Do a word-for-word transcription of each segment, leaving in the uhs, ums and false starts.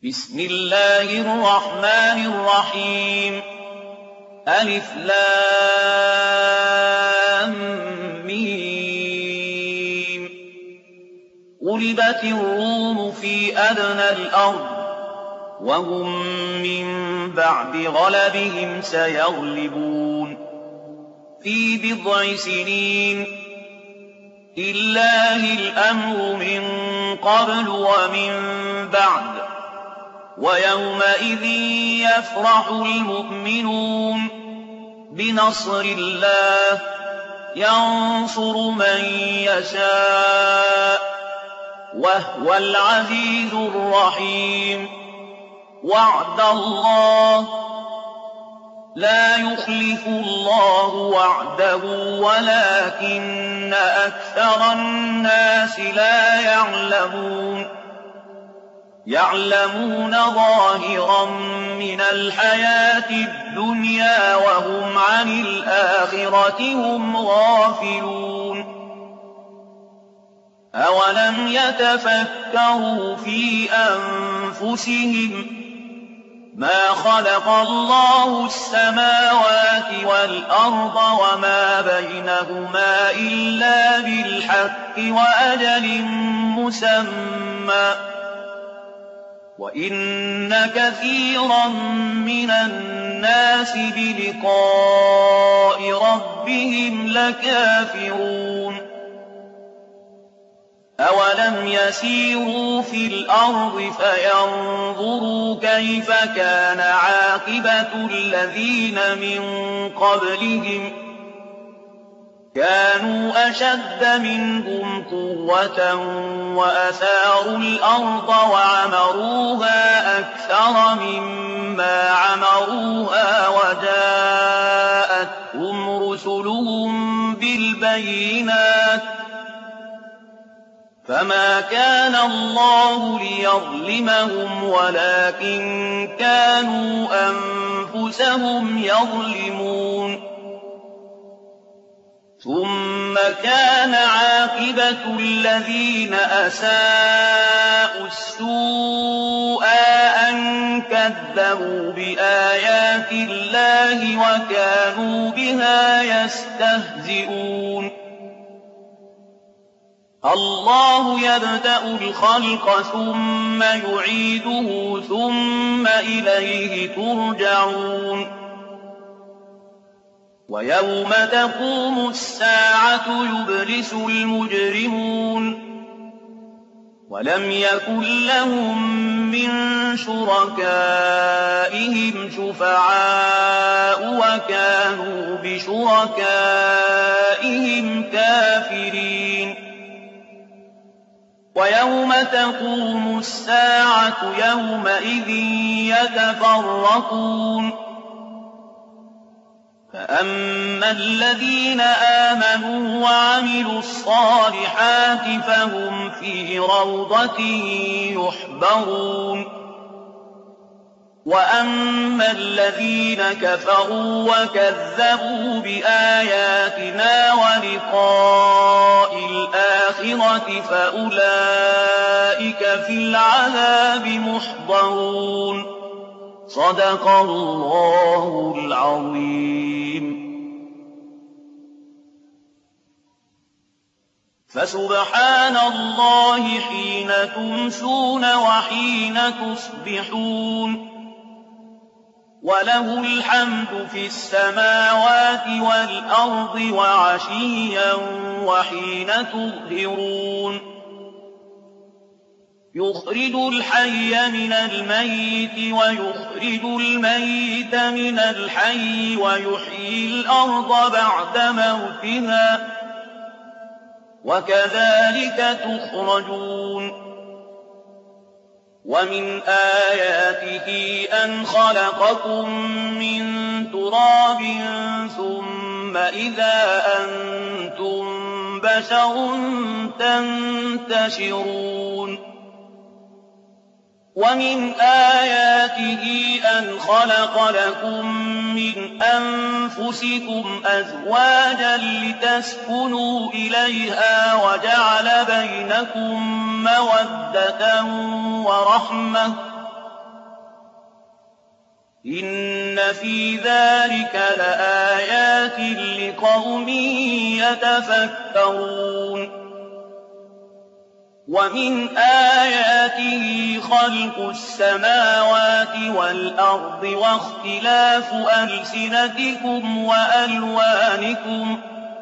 بسم الله الرحمن الرحيم ألف لام ميم غلبت الروم في أدنى الأرض وهم من بعد غلبهم سيغلبون في بضع سنين لله الأمر من قبل ومن بعد ويومئذ يفرح المؤمنون بنصر الله ينصر من يشاء وهو العزيز الرحيم وعد الله لا يخلف الله وعده ولكن أكثر الناس لا يعلمون يعلمون ظاهرا من الحياة الدنيا وهم عن الآخرة هم غافلون أولم يتفكروا في أنفسهم ما خلق الله السماوات والأرض وما بينهما إلا بالحق وأجل مسمى وإن كثيرا من الناس بلقاء ربهم لكافرون أولم يسيروا في الأرض فينظروا كيف كان عاقبة الذين من قبلهم كانوا أشد منهم قوة وأثاروا الأرض وعمروها أكثر مما عمروها وجاءتهم رسلهم بالبينات فما كان الله ليظلمهم ولكن كانوا أنفسهم يظلمون ثم كان عاقبة الذين أساءوا السوء أن كذبوا بآيات الله وكانوا بها يستهزئون الله يبدأ الخلق ثم يعيده ثم إليه ترجعون ويوم تقوم الساعة يبلس المجرمون ولم يكن لهم من شركائهم شفعاء وكانوا بشركائهم كافرين ويوم تقوم الساعة يومئذ يتفرقون فأما الذين آمنوا وعملوا الصالحات فهم في روضة يحبرون وأما الذين كفروا وكذبوا بآياتنا ولقاء الآخرة فأولئك في العذاب محضرون صدق الله العظيم فسبحان الله حين تمسون وحين تصبحون وله الحمد في السماوات والأرض وعشيا وحين تظهرون يخرج الحي من الميت ويخرج الميت من الحي ويحيي الأرض بعد موتها وكذلك تخرجون ومن آياته أن خلقكم من تراب ثم إذا أنتم بشر تنتشرون ومن آياته أن خلق لكم من أنفسكم أزواجا لتسكنوا إليها وجعل بينكم مودة ورحمة إِنَّ فِي ذَٰلِكَ لَآيَاتٍ لِّقَوْمٍ يَتَفَكَّرُونَ وَمِنْ آيَاتِهِ خَلْقُ السَّمَاوَاتِ وَالْأَرْضِ وَاخْتِلَافُ أَلْسِنَتِكُمْ وَأَلْوَانِكُمْ ۚ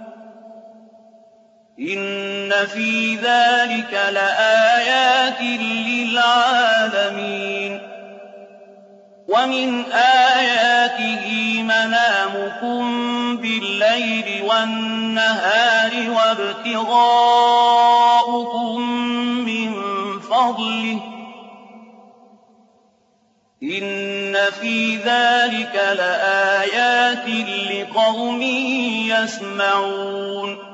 إِنَّ فِي ذَٰلِكَ لَآيَاتٍ لِّلْعَالَمِينَ وَمِنْ آيَاتِهِ مَنَامُكُم بِاللَّيْلِ وَالنَّهَارِ وَابْتِغَاؤُكُم مِّن فَضْلِهِ ۚ إِنَّ فِي ذَٰلِكَ لَآيَاتٍ لِّقَوْمٍ يَسْمَعُونَ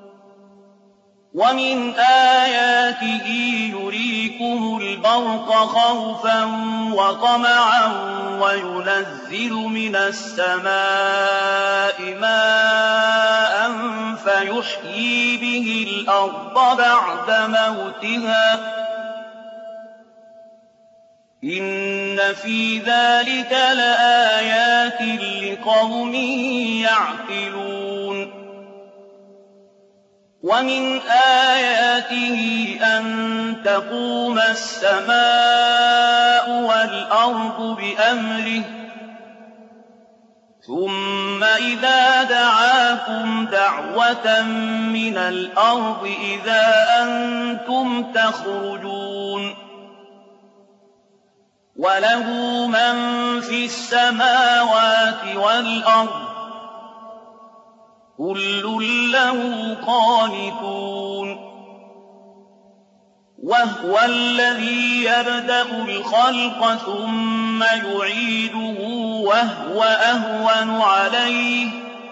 وَمِنْ آيَاتِهِ يُرِيكُمُ الْبَرْقَ خَوْفًا وَطَمَعًا وَيُنَزِّلُ مِنَ السَّمَاءِ مَاءً فَيُحْيِي بِهِ الْأَرْضَ بَعْدَ مَوْتِهَا ۚ إِنَّ فِي ذَٰلِكَ لَآيَاتٍ لِّقَوْمٍ يَعْقِلُونَ وَمِنْ آيَاتِهِ أَن تَقُومَ السَّمَاءُ وَالْأَرْضُ بِأَمْرِهِ ثُمَّ إِذَا دَعَاكُمْ دَعْوَةً مِّنَ الْأَرْضِ إِذَا أَنتُمْ تَخْرُجُونَ وَلَهُ مَن فِي السَّمَاوَاتِ وَالْأَرْضِ كُلٌّ لَّهُ قَانِتُونَ وَهُوَ الَّذِي يَبْدَأُ الْخَلْقَ ثُمَّ يُعِيدُهُ وَهُوَ أَهْوَنُ عَلَيْهِ ۖ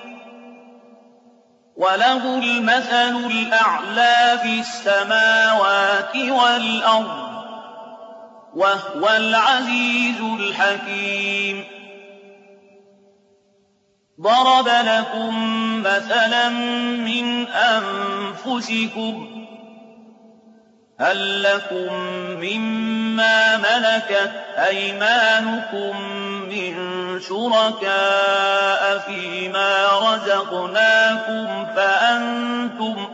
وَلَهُ الْمَثَلُ الْأَعْلَىٰ فِي السَّمَاوَاتِ وَالْأَرْضِ ۖ وَهُوَ الْعَزِيزُ الْحَكِيمُ ضَرَبَ لَكُم مَّثَلًا مِّنْ أَنفُسِكُمْ ۖ هَل لَّكُم مِّمَّا مَلَكَتْ أَيْمَانُكُم مِّن شُرَكَاءَ فِيمَا رَزَقْنَاكُمْ فَأَنتُمْ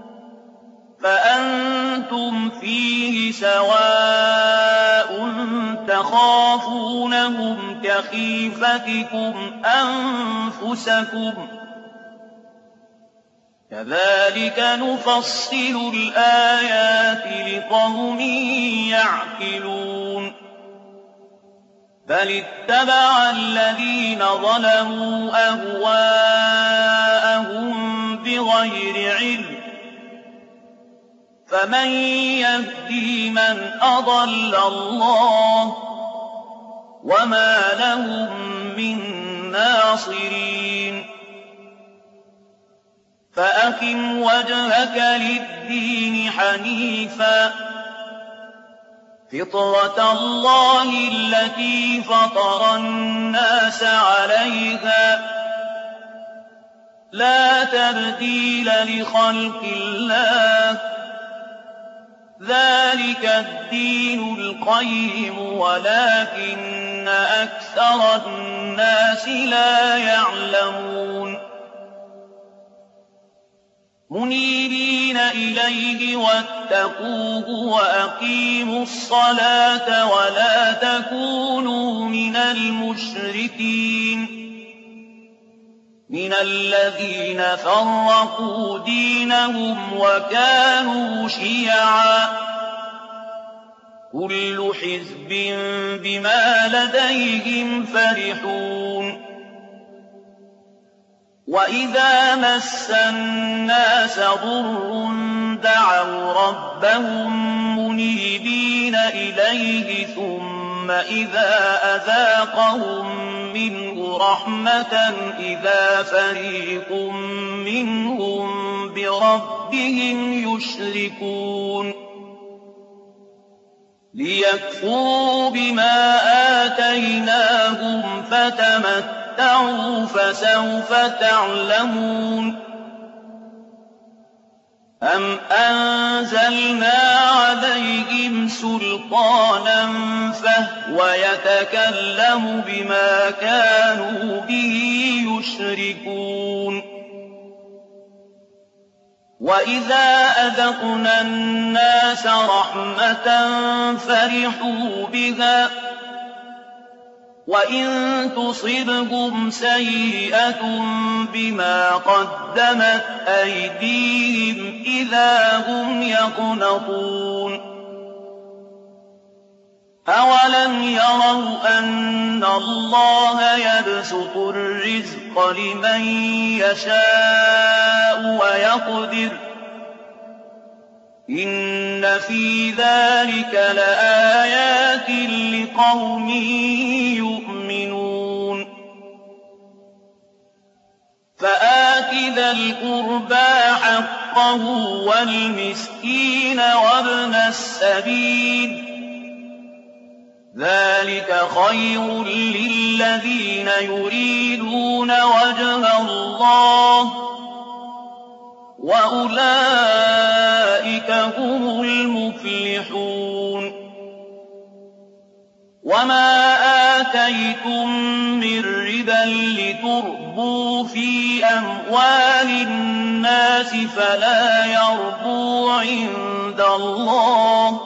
فَأَنتُمْ فِيهِ سَوَاءٌ تَخَافُونَهُمْ كَخِيفَتِكُمْ أَنفُسَكُمْ ۚ كَذَٰلِكَ نُفَصِّلُ الْآيَاتِ لِقَوْمٍ يَعْقِلُونَ بَلِ اتَّبَعَ الَّذِينَ ظَلَمُوا أَهْوَاءَهُم بِغَيْرِ عِلْمٍ ۖ فَمَن يَهْدِي مَنْ أَضَلَّ اللَّهُ ۖ وَمَا لَهُم مِّن نَّاصِرِينَ فَأَقِمْ وَجْهَكَ لِلدِّينِ حَنِيفًا ۚ فِطْرَتَ اللَّهِ الَّتِي فَطَرَ النَّاسَ عَلَيْهَا ۚ لَا تَبْدِيلَ لِخَلْقِ اللَّهِ ۚ ذَٰلِكَ الدِّينُ الْقَيِّمُ وَلَٰكِنَّ أَكْثَرَ النَّاسِ لَا يَعْلَمُونَ مُنِيبِينَ إِلَيْهِ وَاتَّقُوهُ وَأَقِيمُوا الصَّلَاةَ وَلَا تَكُونُوا مِنَ الْمُشْرِكِينَ مِنَ الَّذِينَ فَرَّقُوا دِينَهُمْ وَكَانُوا شِيَعًا ۖ كُلُّ حِزْبٍ بِمَا لَدَيْهِمْ فَرِحُونَ وَإِذَا مَسَّ النَّاسَ ضُرٌّ دَعَوْا رَبَّهُم مُّنِيبِينَ إِلَيْهِ ثُمَّ إِذَا أَذَاقَهُم مِّنْهُ رَحْمَةً إِذَا فَرِيقٌ مِّنْهُم بِرَبِّهِمْ يُشْرِكُونَ لِيَكْفُرُوا بِمَا آتَيْنَاهُمْ فَتَمَتَّعُوا فَسَوْفَ تَعْلَمُونَ أَمْ أَنزَلْنَا عَلَيْهِمْ سُلْطَانًا فَهُوَ يَتَكَلَّمُ بِمَا كَانُوا بِهِ يُشْرِكُونَ وَإِذَا أَذَقْنَا النَّاسَ رَحْمَةً فَرِحُوا بِهَا وَإِن تُصِبْهُمْ سَيِّئَةٌ بِمَا قَدَّمَتْ أَيْدِيهِمْ إِذَا هُمْ يَقْنَطُونَ أَوَلَمْ يَرَوْا أَنَّ اللَّهَ يَبْسُطُ الرِّزْقَ لِمَن يَشَاءُ وَيَقْدِرُ ۚ إِنَّ فِي ذَٰلِكَ لَآيَاتٍ لِّقَوْمٍ يُؤْمِنُونَ فَآتِ ذَا الْقُرْبَىٰ حَقَّهُ وَالْمِسْكِينَ وَابْنَ السَّبِيلِ ۚ ذَٰلِكَ خَيْرٌ لِّلَّذِينَ يُرِيدُونَ وَجْهَ اللَّهِ ۖ وَأُولَٰئِكَ هُمُ الْمُفْلِحُونَ وَمَا آتَيْتُم مِّن رِّبًا لِّتُرْبُوا فِي أَمْوَالِ النَّاسِ فَلَا يَرْبُو عِندَ اللَّهِ ۖ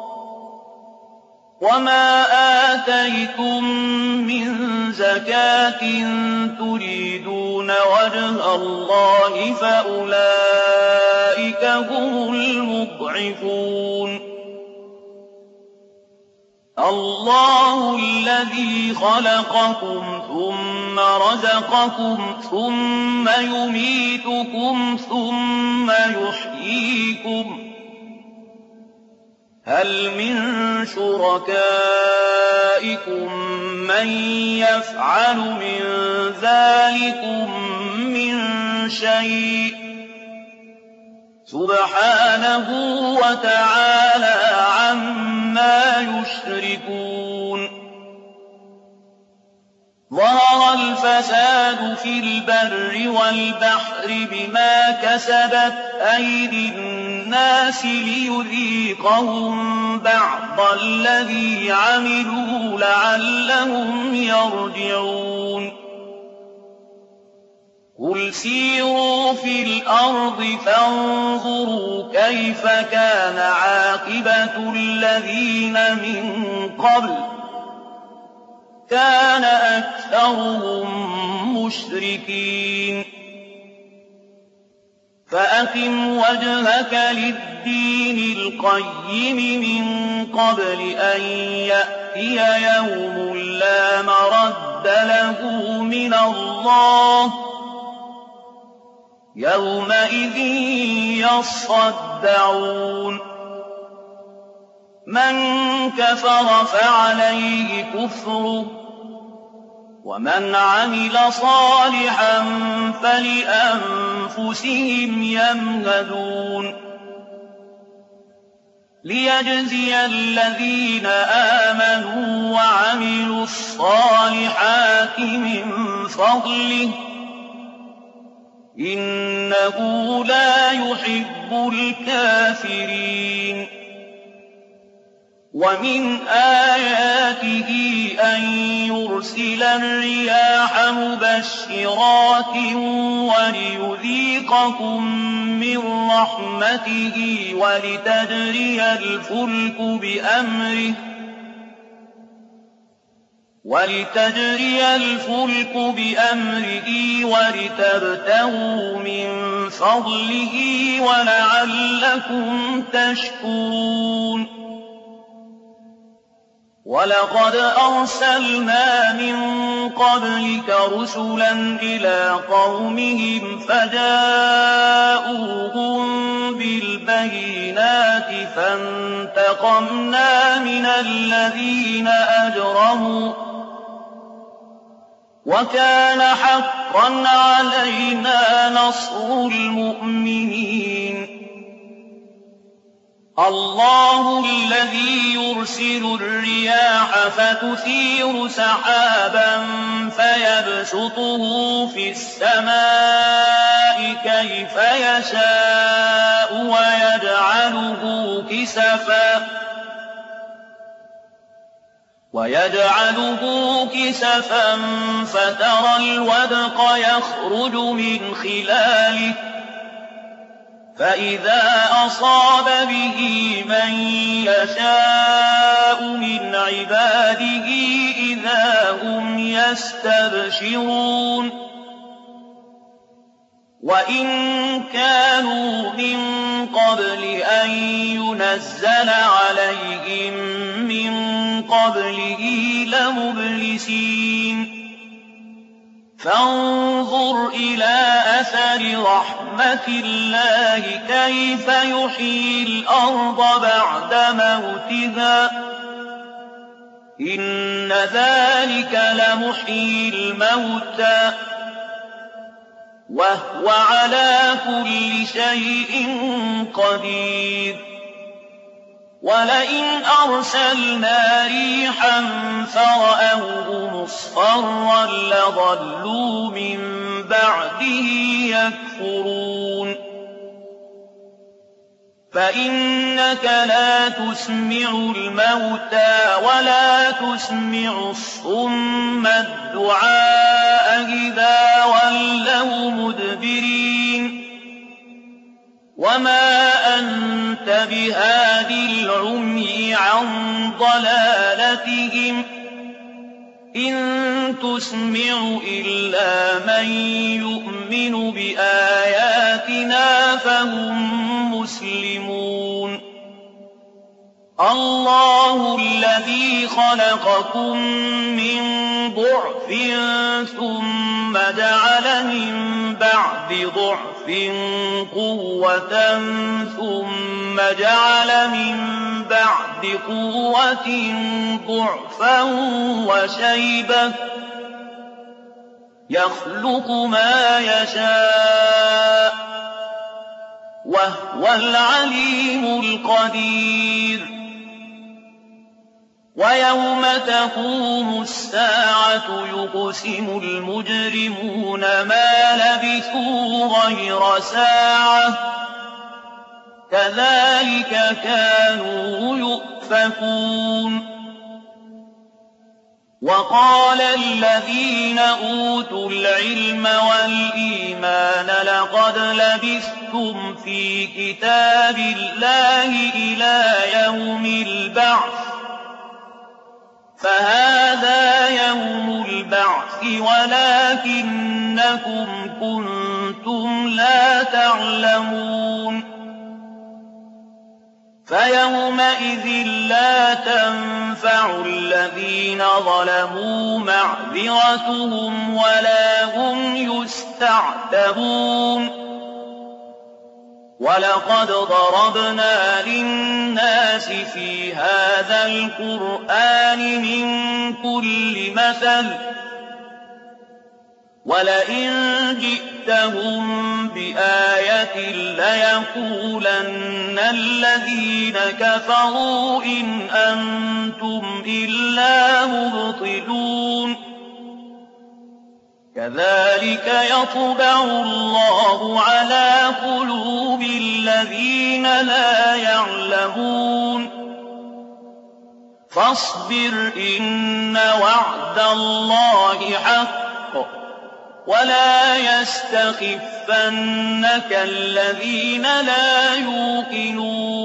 وَمَا آتَيْتُم مِّن زَكَاةٍ تُرِيدُونَ وَجْهَ اللَّهِ فَأُولَٰئِكَ هُمُ الْمُضْعِفُونَ اللَّهُ الَّذِي خَلَقَكُمْ ثُمَّ رَزَقَكُمْ ثُمَّ يُمِيتُكُمْ ثُمَّ يُحْيِيكُمْ ۖ هَلْ مِن شُرَكَائِكُم مَّن يَفْعَلُ مِن ذَٰلِكُم مِّن شَيْءٍ ۚ سُبْحَانَهُ وَتَعَالَىٰ عَمَّا يُشْرِكُونَ ظَهَرَ الْفَسَادُ فِي الْبَرِّ وَالْبَحْرِ بِمَا كَسَبَتْ أَيْدِي النَّاسِ لِيُذِيقَهُم بَعْضَ الَّذِي عَمِلُوا لَعَلَّهُمْ يَرْجِعُونَ قُلْ سِيرُوا فِي الْأَرْضِ فَانظُرُوا كَيْفَ كَانَ عَاقِبَةُ الَّذِينَ مِن قَبْلُ ۚ كَانَ أَكْثَرُهُم مُّشْرِكِينَ فَأَقِمْ وَجْهَكَ لِلدِّينِ الْقَيِّمِ مِن قَبْلِ أَن يَأْتِيَ يَوْمٌ لَّا مَرَدَّ لَهُ مِنَ اللَّهِ ۖ يَوْمَئِذٍ يَصَّدَّعُونَ مَن كَفَرَ فَعَلَيْهِ كُفْرُهُ ۖ وَمَنْ عَمِلَ صَالِحًا فَلِأَنفُسِهِمْ يَمْهَدُونَ لِيَجْزِيَ الَّذِينَ آمَنُوا وَعَمِلُوا الصَّالِحَاتِ مِن فَضْلِهِ ۚ إِنَّهُ لَا يُحِبُّ الْكَافِرِينَ وَمِنْ آيَاتِهِ أَن يُرْسِلَ الرِّيَاحَ مُبَشِّرَاتٍ وَلِيُذِيقَكُم مِّن رَّحْمَتِهِ وَلِتَجْرِيَ الْفُلْكُ بِأَمْرِهِ وَلِتَجْرِيَ الْفُلْكُ بِأَمْرِهِ وَلِتَبْتَغُوا مِن فَضْلِهِ وَلَعَلَّكُمْ تَشْكُرُونَ وَلَقَدْ أَرْسَلْنَا مِن قَبْلِكَ رُسُلًا إِلَىٰ قَوْمِهِمْ فَجَاءُوهُم بِالْبَيِّنَاتِ فَانتَقَمْنَا مِنَ الَّذِينَ أَجْرَمُوا ۖ وَكَانَ حَقًّا عَلَيْنَا نَصْرُ الْمُؤْمِنِينَ اللَّهُ الَّذِي يُرْسِلُ الرِّيَاحَ فَتُثِيرُ سَحَابًا فَيَبْسُطُهُ فِي السَّمَاءِ كَيْفَ يَشَاءُ وَيَجْعَلُهُ كِسَفًا وَيَجْعَلُهُ كِسَفًا فَتَرَى الْوَدْقَ يَخْرُجُ مِنْ خِلَالِهِ فَإِذَا أَصَابَ بِهِ مَن يَشَاءُ مِنْ عِبَادِهِ إِذَا هُمْ يَسْتَبْشِرُونَ وَإِن كَانُوا مِن قَبْلِ أَن يُنَزَّلَ عَلَيْهِم مِّن قَبْلِهِ لَمُبْلِسِينَ فانظُرْ إِلَىٰ أَثَرِ رَحْمَتِ اللَّهِ كَيْفَ يُحْيِي الْأَرْضَ بَعْدَ مَوْتِهَا ۚ إِنَّ ذَٰلِكَ لَمُحْيِي الْمَوْتَىٰ ۖ وَهُوَ عَلَىٰ كُلِّ شَيْءٍ قَدِيرٌ وَلَئِنْ أَرْسَلْنَا رِيحًا فَرَأَوْهُ مُصْفَرًّا لَّظَلُّوا مِن بَعْدِهِ يَكْفُرُونَ فَإِنَّكَ لَا تُسْمِعُ الْمَوْتَىٰ وَلَا تُسْمِعُ الصُّمَّ الدُّعَاءَ إِذَا وَلَّوْا مُدْبِرِينَ وَمَا أَنتَ بِهَادِ الْعُمْيِ عَن ضَلَالَتِهِمْ ۖ إِن تُسْمِعُ إِلَّا مَن يُؤْمِنُ بِآيَاتِنَا فَهُم مُّسْلِمُونَ اللَّهُ الَّذِي خَلَقَكُم مِّن ضَعْفٍ ثُمَّ جَعَلَ مِن بَعْدِ ضَعْفٍ قُوَّةً ثُمَّ جَعَلَ مِن بَعْدِ قُوَّةٍ ضَعْفًا وَشَيْبَةً ۚ يَخْلُقُ مَا يَشَاءُ ۖ وَهُوَ الْعَلِيمُ الْقَدِيرُ وَيَوْمَ تَقُومُ السَّاعَةُ يُقْسِمُ الْمُجْرِمُونَ مَا لَبِثُوا غَيْرَ سَاعَةٍ ۚ كَذَٰلِكَ كَانُوا يُؤْفَكُونَ وَقَالَ الَّذِينَ أُوتُوا الْعِلْمَ وَالْإِيمَانَ لَقَدْ لَبِثْتُمْ فِي كِتَابِ اللَّهِ إِلَىٰ يَوْمِ الْبَعْثِ ۖ فَهَٰذَا يَوْمُ الْبَعْثِ وَلَٰكِنَّكُمْ كُنتُمْ لَا تَعْلَمُونَ فَيَوْمَئِذٍ لَّا تَنفَعُ الَّذِينَ ظَلَمُوا مَعْذِرَتُهُمْ وَلَا هُمْ يُسْتَعْتَبُونَ وَلَقَدْ ضَرَبْنَا لِلنَّاسِ فِي هَٰذَا الْقُرْآنِ مِن كُلِّ مَثَلٍ ۚ وَلَئِن جِئْتَهُم بِآيَةٍ لَّيَقُولَنَّ الَّذِينَ كَفَرُوا إِنْ أَنتُمْ إِلَّا مُبْطِلُونَ كَذَٰلِكَ يَطْبَعُ اللَّهُ عَلَىٰ قُلُوبِ الَّذِينَ لَا يَعْلَمُونَ فَاصْبِرْ إِنَّ وَعْدَ اللَّهِ حَقٌّ ۖ وَلَا يَسْتَخِفَّنَّكَ الَّذِينَ لَا يُوقِنُونَ